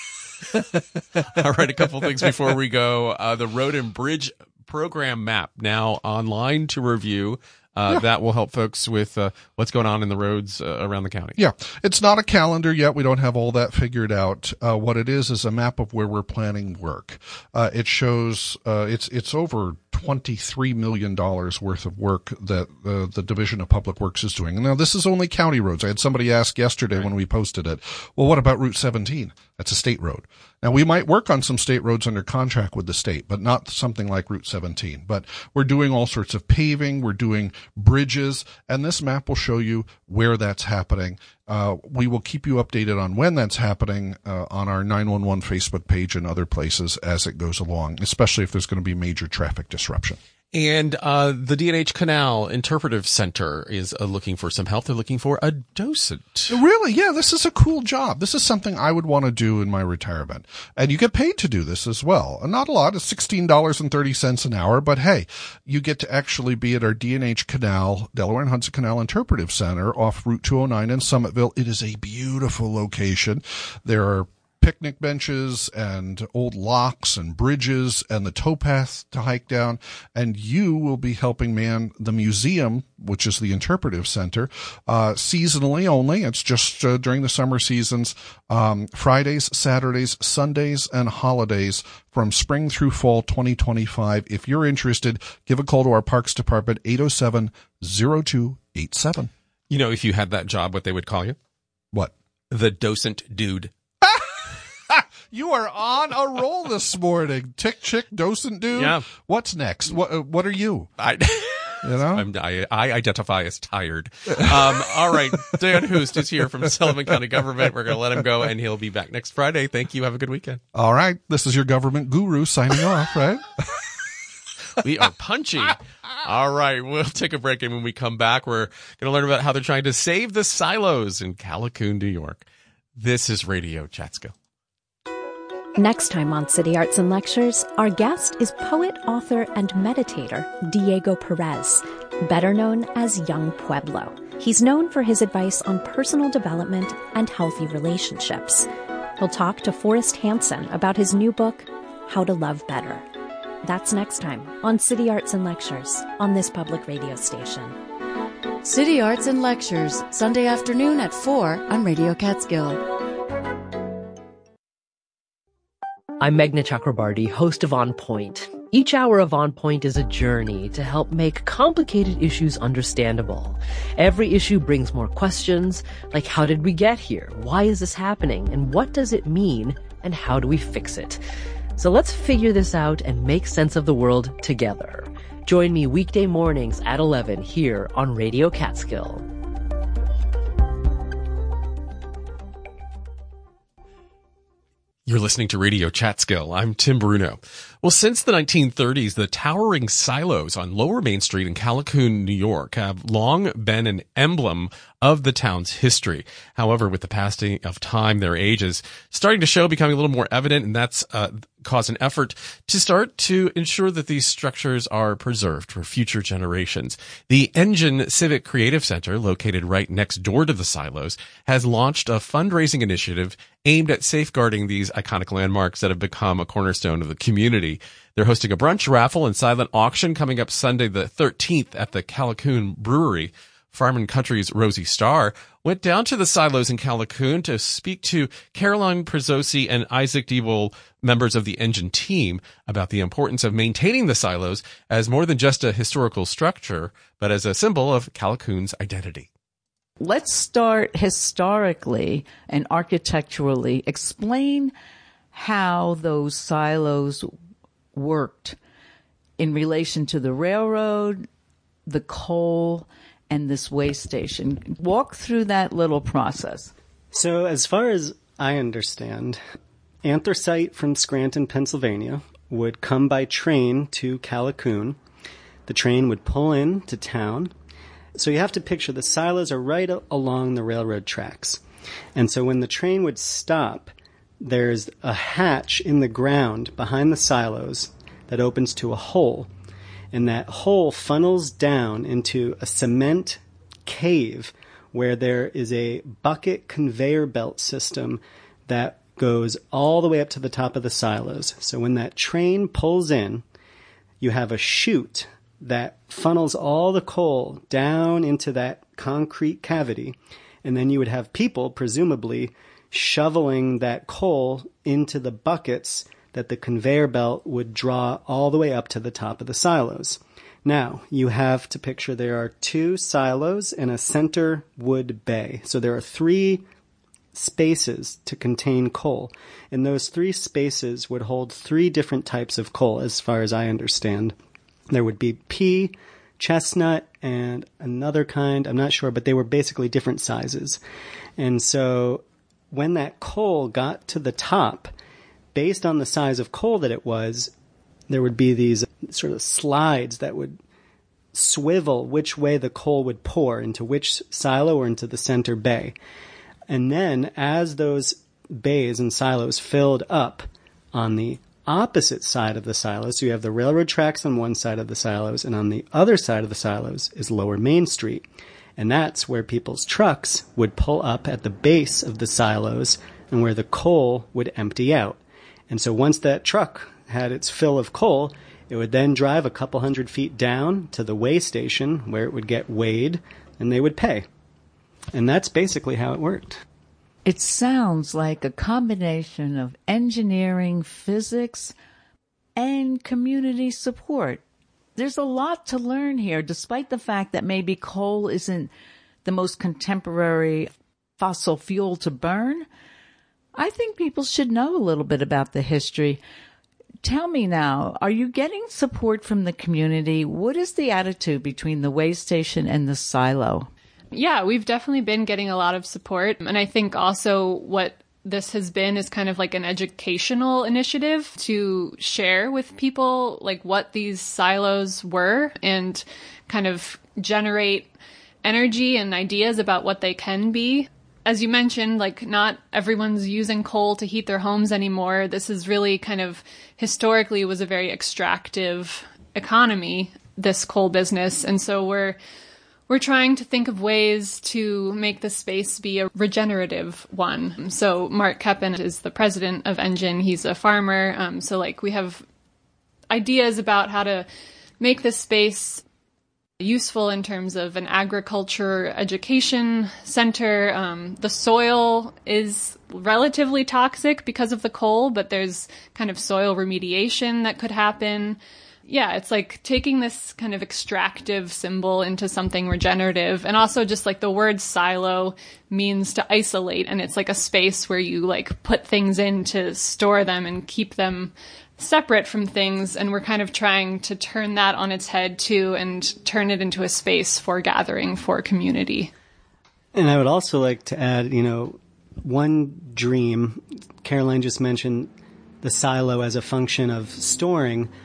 All right, a couple things before we go. Uh, the Road and Bridge program map now online to review. Uh, yeah. That will help folks with uh, what's going on in the roads uh, around the county. Yeah. It's not a calendar yet. We don't have all that figured out. Uh, what it is is a map of where we're planning work. Uh, it shows, uh, it's, it's over twenty-three million dollars worth of work that uh, the Division of Public Works is doing. Now, this is only county roads. I had somebody ask yesterday right. when we posted it, well, what about Route seventeen? That's a state road. Now, we might work on some state roads under contract with the state, but not something like Route seventeen. But we're doing all sorts of paving. We're doing bridges, and this map will show you where that's happening. Uh, we will keep you updated on when that's happening uh, on our nine one one Facebook page and other places as it goes along, especially if there's going to be major traffic disruption. And uh the D and H Canal Interpretive Center is uh, looking for some help. They're looking for a docent. Really? Yeah, this is a cool job. This is something I would want to do in my retirement. And you get paid to do this as well. Not a lot. It's sixteen dollars and thirty cents an hour. But hey, you get to actually be at our D and H Canal, Delaware and Hudson Canal Interpretive Center off Route two oh nine in Summitville. It is a beautiful location. There are picnic benches and old locks and bridges and the towpath to hike down, and you will be helping man the museum, which is the interpretive center, uh, seasonally only. It's just uh, during the summer seasons, um, Fridays, Saturdays, Sundays, and holidays from spring through fall twenty twenty-five. If you're interested, give a call to our Parks Department, eight oh seven, oh two eight seven. You know, if you had that job, what they would call you? What? The docent dude. You are on a roll this morning. Tick Chick Docent Dude. Yeah. What's next? What uh, What are you? I, you know? I'm, I, I identify as tired. Um, all right. Dan Hoost is here from Sullivan County Government. We're going to let him go, and he'll be back next Friday. Thank you. Have a good weekend. All right. This is your government guru signing off, right? We are punchy. All right. We'll take a break, and when we come back, we're going to learn about how they're trying to save the silos in Callicoon, New York. This is Radio Chatskill. Next time on City Arts and Lectures, our guest is poet, author, and meditator Diego Perez, better known as Young Pueblo. He's known for his advice on personal development and healthy relationships. He'll talk to Forrest Hansen about his new book, How to Love Better. That's next time on City Arts and Lectures on this public radio station. City Arts and Lectures, Sunday afternoon at four on Radio Catskill. I'm Meghna Chakrabarty, host of On Point. Each hour of On Point is a journey to help make complicated issues understandable. Every issue brings more questions, like how did we get here? Why is this happening? And what does it mean? And how do we fix it? So let's figure this out and make sense of the world together. Join me weekday mornings at eleven here on Radio Catskill. You're listening to Radio Chatskill. I'm Tim Bruno. Well, since the nineteen thirties, the towering silos on Lower Main Street in Callicoon, New York, have long been an emblem of the town's history. However, with the passing of time, their age is starting to show, becoming a little more evident, and that's uh, caused an effort to start to ensure that these structures are preserved for future generations. The Engine Civic Creative Center, located right next door to the silos, has launched a fundraising initiative aimed at safeguarding these iconic landmarks that have become a cornerstone of the community. They're hosting a brunch, raffle, and silent auction coming up Sunday the thirteenth at the Callicoon Brewery. Farm and Country's Rosie Starr went down to the silos in Callicoon to speak to Caroline Prezzosi and Isaac Diebel, members of the Engine team, about the importance of maintaining the silos as more than just a historical structure, but as a symbol of Callicoon's identity. Let's start historically and architecturally. Explain how those silos worked in relation to the railroad, the coal, and this way station. Walk through that little process. So as far as I understand, anthracite from Scranton, Pennsylvania would come by train to Callicoon. The train would pull in to town. So you have to picture the silos are right along the railroad tracks. And so when the train would stop, there's a hatch in the ground behind the silos that opens to a hole. And that hole funnels down into a cement cave where there is a bucket conveyor belt system that goes all the way up to the top of the silos. So when that train pulls in, you have a chute that funnels all the coal down into that concrete cavity. And then you would have people, presumably, shoveling that coal into the buckets that the conveyor belt would draw all the way up to the top of the silos. Now, you have to picture there are two silos and a center wood bay. So there are three spaces to contain coal. And those three spaces would hold three different types of coal, as far as I understand. There would be pea, chestnut, and another kind, I'm not sure, but they were basically different sizes. And so when that coal got to the top, based on the size of coal that it was, there would be these sort of slides that would swivel which way the coal would pour, into which silo or into the center bay. And then as those bays and silos filled up on the opposite side of the silos, so you have the railroad tracks on one side of the silos, and on the other side of the silos is Lower Main Street. And that's where people's trucks would pull up at the base of the silos and where the coal would empty out. And so once that truck had its fill of coal, it would then drive a couple hundred feet down to the weigh station where it would get weighed and they would pay. And that's basically how it worked. It sounds like a combination of engineering, physics, and community support. There's a lot to learn here, despite the fact that maybe coal isn't the most contemporary fossil fuel to burn. I think people should know a little bit about the history. Tell me now, are you getting support from the community? What is the attitude between the weigh station and the silo? Yeah, we've definitely been getting a lot of support. And I think also what this has been is kind of like an educational initiative to share with people like what these silos were and kind of generate energy and ideas about what they can be. As you mentioned, like not everyone's using coal to heat their homes anymore. This is really kind of historically was a very extractive economy, this coal business. And so we're we're trying to think of ways to make the space be a regenerative one. So Mark Keppen is the president of Engine. He's a farmer. Um, so like we have ideas about how to make this space useful in terms of an agriculture education center. Um, the soil is relatively toxic because of the coal, but there's kind of soil remediation that could happen. Yeah, it's like taking this kind of extractive symbol into something regenerative. And also just like the word silo means to isolate. And it's like a space where you like put things in to store them and keep them separate from things. And we're kind of trying to turn that on its head too and turn it into a space for gathering, for community. And I would also like to add, you know, one dream, Caroline just mentioned the silo as a function of storing.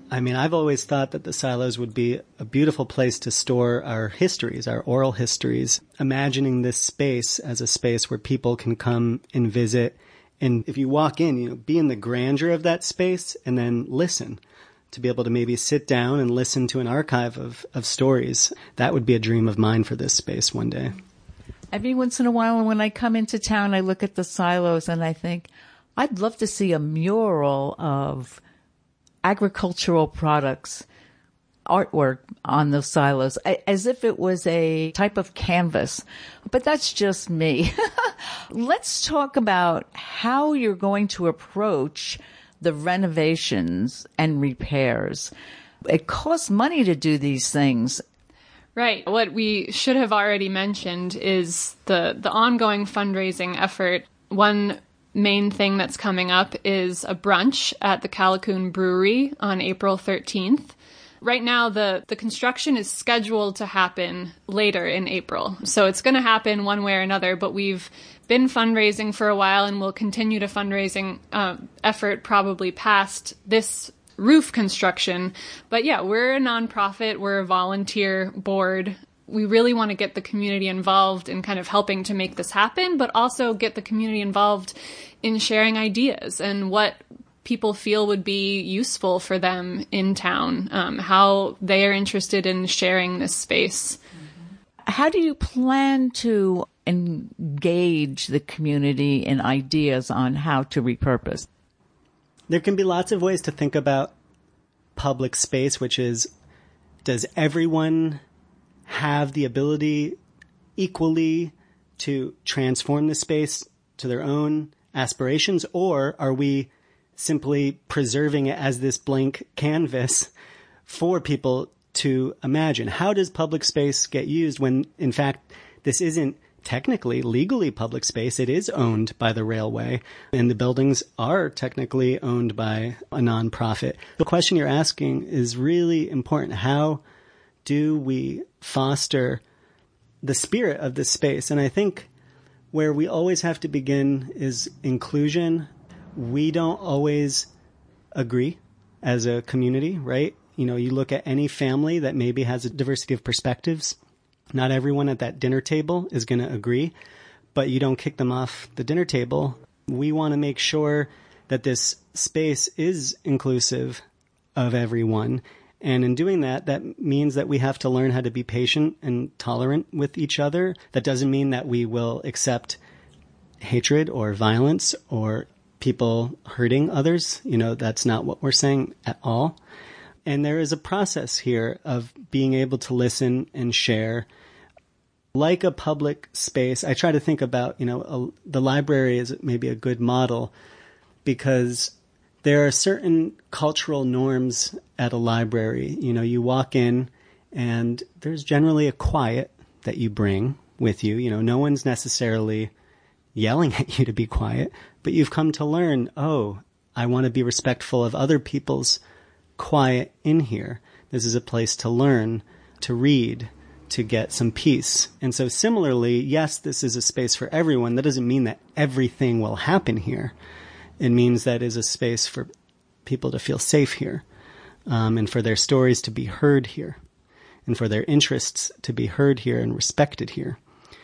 I mean, I've always thought that the silos would be a beautiful place to store our histories, our oral histories, imagining this space as a space where people can come and visit. And if you walk in, you know, be in the grandeur of that space and then listen, to be able to maybe sit down and listen to an archive of, of stories. That would be a dream of mine for this space one day. Every once in a while, when I come into town, I look at the silos and I think, I'd love to see a mural of agricultural products, artwork on those silos, as if it was a type of canvas. But that's just me. Let's talk about how you're going to approach the renovations and repairs. It costs money to do these things. Right. What we should have already mentioned is the, the ongoing fundraising effort. One main thing that's coming up is a brunch at the Callicoon Brewery on April thirteenth. Right now, the, the construction is scheduled to happen later in April. So it's going to happen one way or another, but we've been fundraising for a while and will continue to fundraising uh, effort probably past this roof construction. But yeah, we're a nonprofit. We're a volunteer board. We really want to get the community involved in kind of helping to make this happen, but also get the community involved in sharing ideas and what people feel would be useful for them in town, um, how they are interested in sharing this space. How do you plan to engage the community in ideas on how to repurpose? There can be lots of ways to think about public space, which is, does everyone have the ability equally to transform the space to their own aspirations, or are we simply preserving it as this blank canvas for people to imagine? How does public space get used when, in fact, this isn't technically legally public space? It is owned by the railway, and the buildings are technically owned by a nonprofit. The question you're asking is really important. How do we foster the spirit of this space? And I think where we always have to begin is inclusion. We don't always agree as a community, right? You know, you look at any family that maybe has a diversity of perspectives. Not everyone at that dinner table is going to agree, but you don't kick them off the dinner table. We want to make sure that this space is inclusive of everyone. And in doing that, that means that we have to learn how to be patient and tolerant with each other. That doesn't mean that we will accept hatred or violence or people hurting others. You know, that's not what we're saying at all. And there is a process here of being able to listen and share. Like a public space, I try to think about, you know, a, the library is maybe a good model because there are certain cultural norms at a library. You know, you walk in and there's generally a quiet that you bring with you. You know, no one's necessarily yelling at you to be quiet, but you've come to learn, oh, I want to be respectful of other people's quiet in here. This is a place to learn, to read, to get some peace. And so similarly, yes, this is a space for everyone. That doesn't mean that everything will happen here. It means that is a space for people to feel safe here, um, and for their stories to be heard here, and for their interests to be heard here and respected here.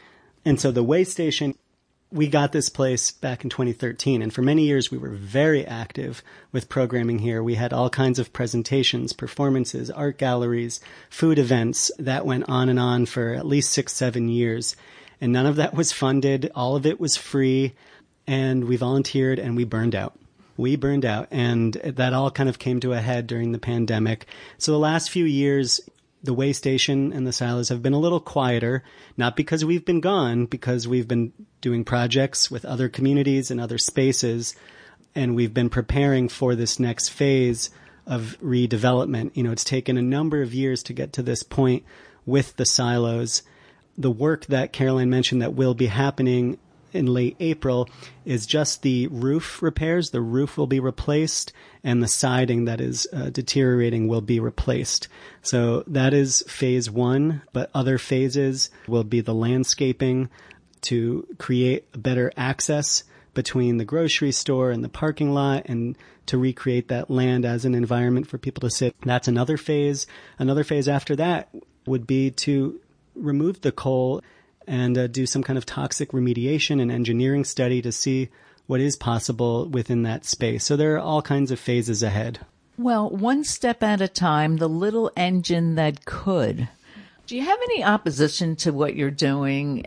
And so the Way Station, we got this place back in twenty thirteen, and for many years we were very active with programming here. We had all kinds of presentations, performances, art galleries, food events that went on and on for at least six, seven years. And none of that was funded. All of it was free. And we volunteered and we burned out. We burned out. And that all kind of came to a head during the pandemic. So the last few years, the Way Station and the silos have been a little quieter, not because we've been gone, because we've been doing projects with other communities and other spaces, and we've been preparing for this next phase of redevelopment. You know, it's taken a number of years to get to this point with the silos. The work that Caroline mentioned that will be happening in late April is just the roof repairs. The roof will be replaced and the siding that is uh, deteriorating will be replaced. So that is phase one, but other phases will be the landscaping to create better access between the grocery store and the parking lot and to recreate that land as an environment for people to sit. That's another phase. Another phase after that would be to remove the coal and uh, do some kind of toxic remediation and engineering study to see what is possible within that space. So there are all kinds of phases ahead. Well, one step at a time, the little engine that could. Do you have any opposition to what you're doing?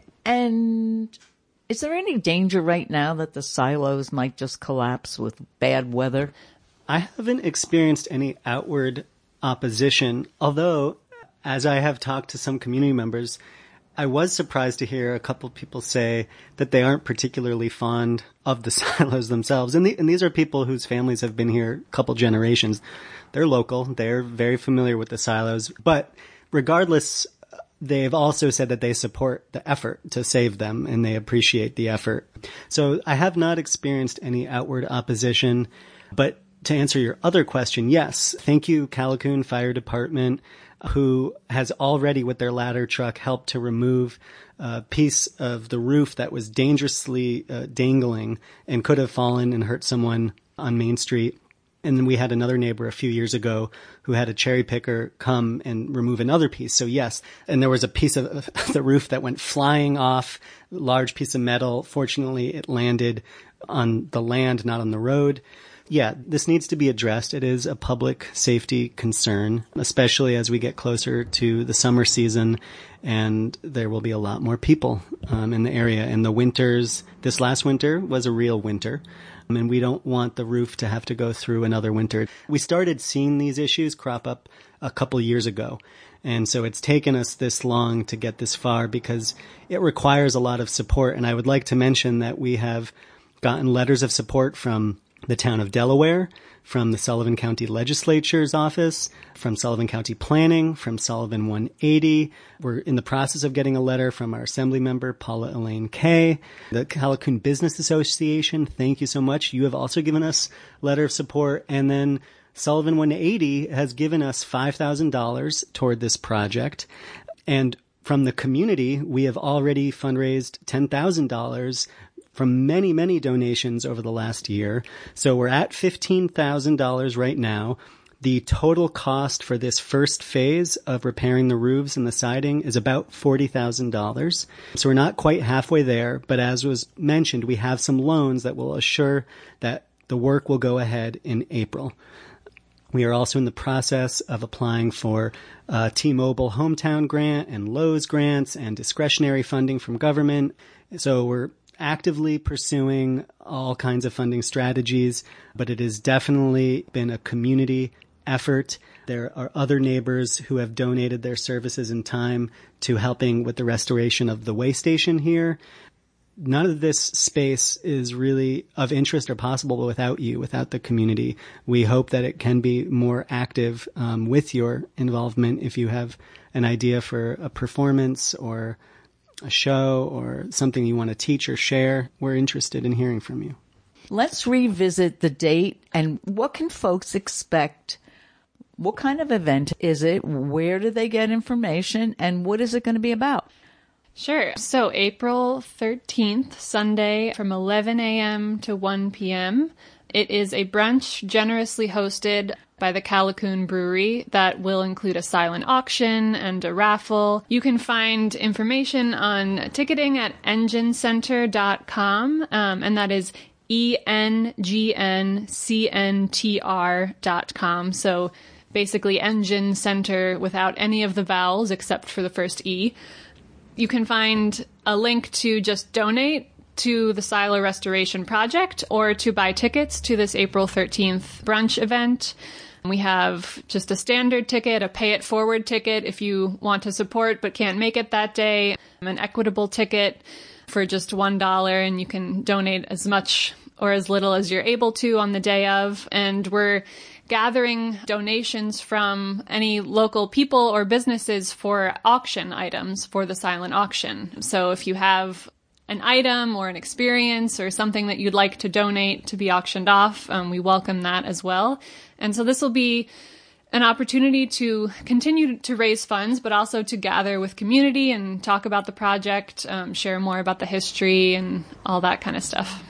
And is there any danger right now that the silos might just collapse with bad weather? I haven't experienced any outward opposition, although as I have talked to some community members, I was surprised to hear a couple of people say that they aren't particularly fond of the silos themselves. And, the, and these are people whose families have been here a couple generations. They're local. They're very familiar with the silos. But regardless, they've also said that they support the effort to save them and they appreciate the effort. So I have not experienced any outward opposition. But to answer your other question, yes, thank you, Callicoon Fire Department, who has already, with their ladder truck, helped to remove a piece of the roof that was dangerously uh, dangling and could have fallen and hurt someone on Main Street. And then we had another neighbor a few years ago who had a cherry picker come and remove another piece. So yes, and there was a piece of the roof that went flying off, large piece of metal. Fortunately, it landed on the land, not on the road. Yeah, this needs to be addressed. It is a public safety concern, especially as we get closer to the summer season and there will be a lot more people um, in the area. And the winters, this last winter was a real winter. I mean, we don't want the roof to have to go through another winter. We started seeing these issues crop up a couple years ago. And so it's taken us this long to get this far because it requires a lot of support. And I would like to mention that we have gotten letters of support from the town of Delaware, from the Sullivan County Legislature's office, from Sullivan County Planning, from Sullivan one eighty. We're in the process of getting a letter from our Assembly member, Paula Elaine Kay. The Callicoon Business Association, thank you so much. You have also given us a letter of support. And then Sullivan one eighty has given us five thousand dollars toward this project. And from the community, we have already fundraised ten thousand dollars from many, many donations over the last year. So we're at fifteen thousand dollars right now. The total cost for this first phase of repairing the roofs and the siding is about forty thousand dollars. So we're not quite halfway there, but as was mentioned, we have some loans that will assure that the work will go ahead in April. We are also in the process of applying for a T-Mobile Hometown Grant and Lowe's grants and discretionary funding from government. So we're actively pursuing all kinds of funding strategies, but it has definitely been a community effort. There are other neighbors who have donated their services and time to helping with the restoration of the way station here. None of this space is really of interest or possible without you, without the community. We hope that it can be more active um, with your involvement. If you have an idea for a performance or a show or something you want to teach or share, we're interested in hearing from you. Let's revisit the date and what can folks expect? What kind of event is it? Where do they get information? And what is it going to be about? Sure. So April thirteenth, Sunday from eleven a.m. to one p.m. It is a brunch generously hosted by the Callicoon Brewery that will include a silent auction and a raffle. You can find information on ticketing at engine center dot com, um, and that is E N G N C N T R dot com. So basically Engine Center without any of the vowels except for the first E. You can find a link to just donate to the Silo Restoration Project or to buy tickets to this April thirteenth brunch event. We have just a standard ticket, a pay it forward ticket if you want to support but can't make it that day, an equitable ticket for just one dollar, and you can donate as much or as little as you're able to on the day of. And we're gathering donations from any local people or businesses for auction items for the silent auction. So if you have an item or an experience or something that you'd like to donate to be auctioned off, um, we welcome that as well. And so this will be an opportunity to continue to raise funds, but also to gather with community and talk about the project, um, share more about the history and all that kind of stuff.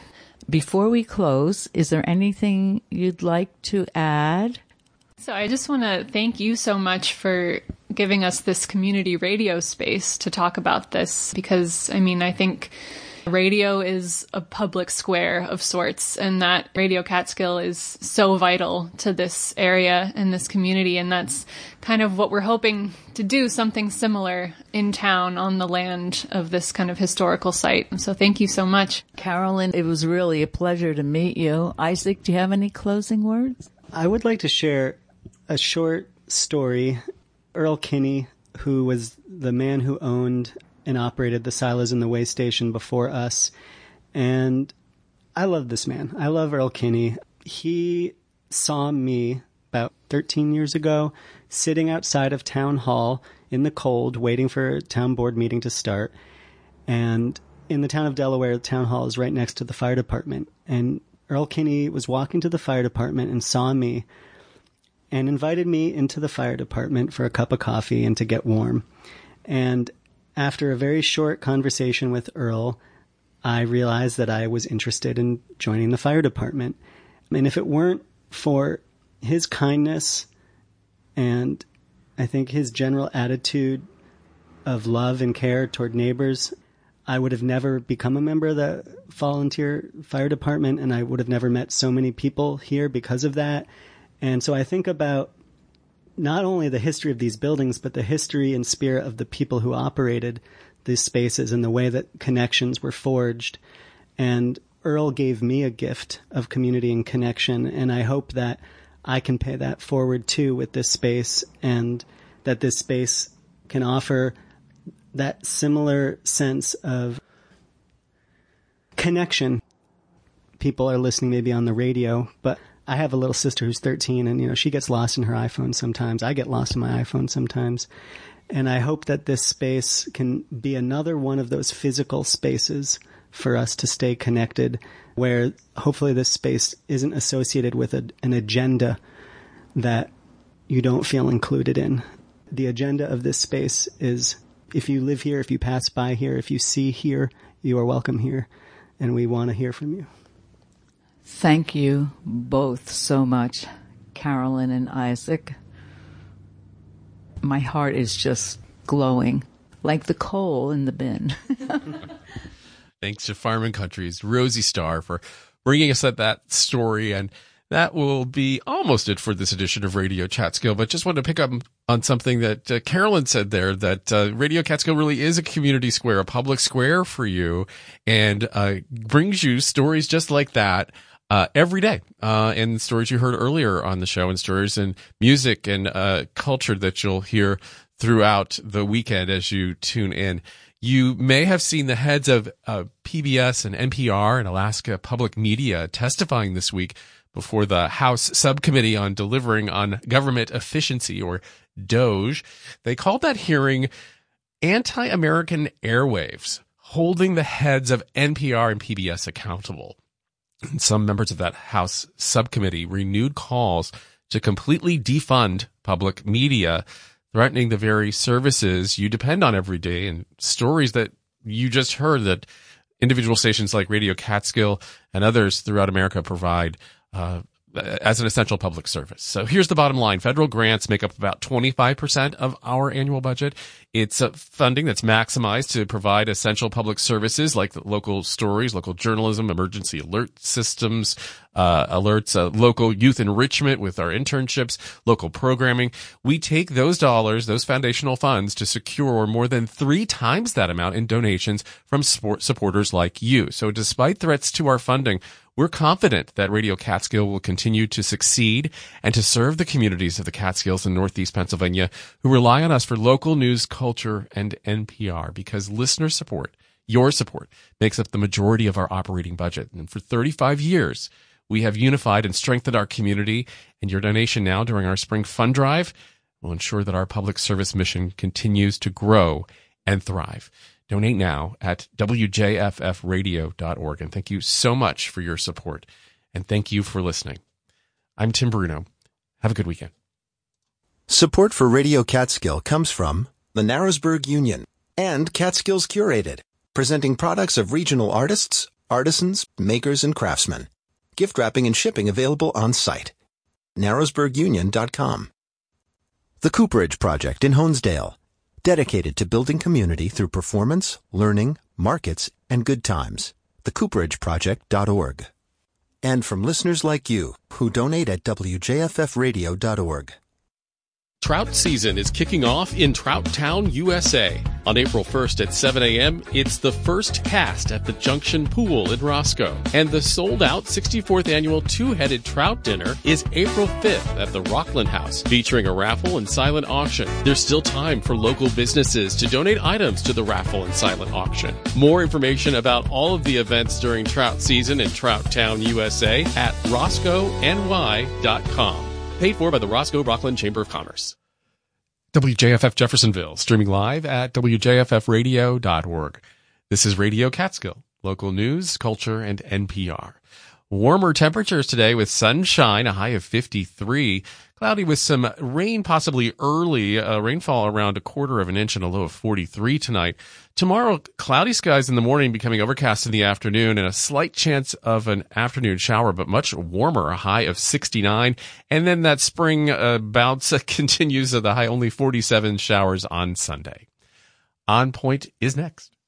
Before we close, is there anything you'd like to add? So I just want to thank you so much for giving us this community radio space to talk about this, because, I mean, I think radio is a public square of sorts, and that Radio Catskill is so vital to this area and this community, and that's kind of what we're hoping to do, something similar in town on the land of this kind of historical site. So thank you so much. Carolyn, it was really a pleasure to meet you. Isaac, do you have any closing words? I would like to share a short story. Earl Kinney, who was the man who owned and operated the silos in the way station before us. And I love this man. I love Earl Kinney. He saw me about thirteen years ago sitting outside of town hall in the cold, waiting for a town board meeting to start. And in the town of Delaware, the town hall is right next to the fire department. And Earl Kinney was walking to the fire department and saw me and invited me into the fire department for a cup of coffee and to get warm. And after a very short conversation with Earl, I realized that I was interested in joining the fire department. And if it weren't for his kindness and I think his general attitude of love and care toward neighbors, I would have never become a member of the volunteer fire department, and I would have never met so many people here because of that. And so I think about not only the history of these buildings, but the history and spirit of the people who operated these spaces and the way that connections were forged. And Earl gave me a gift of community and connection, and I hope that I can pay that forward too with this space, and that this space can offer that similar sense of connection. People are listening maybe on the radio, but I have a little sister who's thirteen, and, you know, she gets lost in her iPhone sometimes. I get lost in my iPhone sometimes. And I hope that this space can be another one of those physical spaces for us to stay connected, where hopefully this space isn't associated with a, an agenda that you don't feel included in. The agenda of this space is, if you live here, if you pass by here, if you see here, you are welcome here, and we want to hear from you. Thank you both so much, Carolyn and Isaac. My heart is just glowing, like the coal in the bin. Thanks to Fireman Country's Rosie Starr for bringing us that, that story. And that will be almost it for this edition of Radio Catskill. But just wanted to pick up on something that uh, Carolyn said there, that uh, Radio Catskill really is a community square, a public square for you, and uh, brings you stories just like that Uh, every day, uh, and stories you heard earlier on the show, and stories and music and uh, culture that you'll hear throughout the weekend as you tune in. You may have seen the heads of uh, P B S and N P R and Alaska Public Media testifying this week before the House Subcommittee on Delivering on Government Efficiency, or DOGE. They called that hearing Anti-American Airwaves, holding the heads of N P R and P B S accountable. Some members of that House subcommittee renewed calls to completely defund public media, threatening the very services you depend on every day, and stories that you just heard that individual stations like Radio Catskill and others throughout America provide uh, as an essential public service. So here's the bottom line. Federal grants make up about twenty-five percent of our annual budget. It's uh, funding that's maximized to provide essential public services like the local stories, local journalism, emergency alert systems, uh, alerts, uh, local youth enrichment with our internships, local programming. We take those dollars, those foundational funds, to secure more than three times that amount in donations from sport supporters like you. So despite threats to our funding, we're confident that Radio Catskill will continue to succeed and to serve the communities of the Catskills and Northeast Pennsylvania who rely on us for local news, culture, and N P R, because listener support, your support, makes up the majority of our operating budget. And for thirty-five years, we have unified and strengthened our community, and your donation now during our spring fund drive will ensure that our public service mission continues to grow and thrive. Donate now at W J F F radio dot org. And thank you so much for your support. And thank you for listening. I'm Tim Bruno. Have a good weekend. Support for Radio Catskill comes from the Narrowsburg Union and Catskills Curated, presenting products of regional artists, artisans, makers, and craftsmen. Gift wrapping and shipping available on-site. narrowsburg union dot com. The Cooperage Project in Honesdale, dedicated to building community through performance, learning, markets, and good times. the cooperage project dot org. And from listeners like you who donate at w j f f radio dot org. Trout season is kicking off in Trout Town, U S A. On April first at seven a.m., it's the first cast at the Junction Pool in Roscoe. And the sold-out sixty-fourth annual Two-Headed Trout Dinner is April fifth at the Rockland House, featuring a raffle and silent auction. There's still time for local businesses to donate items to the raffle and silent auction. More information about all of the events during trout season in Trout Town, U S A at roscoe n y dot com. Paid for by the Roscoe Rockland Chamber of Commerce. W J F F Jeffersonville, streaming live at w j f f radio dot org. This is Radio Catskill, local news, culture, and N P R. Warmer temperatures today with sunshine, a high of fifty-three. Cloudy with some rain, possibly early. Uh, rainfall around a quarter of an inch and a low of forty-three tonight. Tomorrow, cloudy skies in the morning, becoming overcast in the afternoon, and a slight chance of an afternoon shower, but much warmer, a high of sixty-nine. And then that spring uh, bounce uh, continues at the high, only forty-seven showers on Sunday. On Point is next.